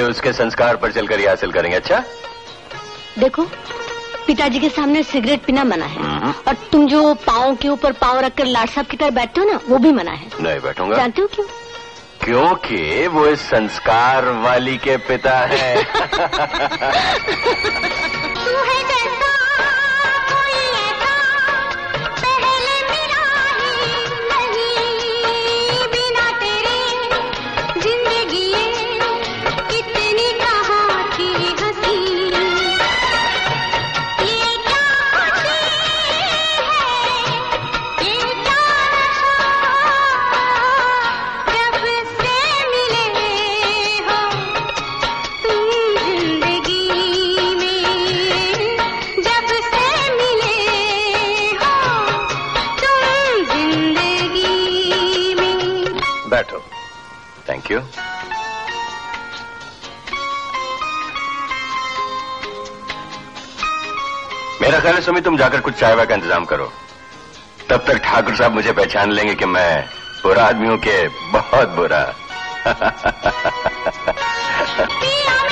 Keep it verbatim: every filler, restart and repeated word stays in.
उसके संस्कार पर चलकर ही हासिल करेंगे। अच्छा देखो, पिताजी के सामने सिगरेट पीना मना है और तुम जो पाँव के ऊपर पाँव रखकर लाट साहब की तरह बैठते हो ना, वो भी मना है। नहीं बैठूंगा। जानते हो क्यों? क्योंकि वो इस संस्कार वाली के पिता है। बैठो। Thank you. मेरा ख्याल है सुमी, तुम जाकर कुछ चाय वाय का इंतजाम करो। तब तक ठाकुर साहब मुझे पहचान लेंगे कि मैं बुरा आदमी हूं के बहुत बुरा।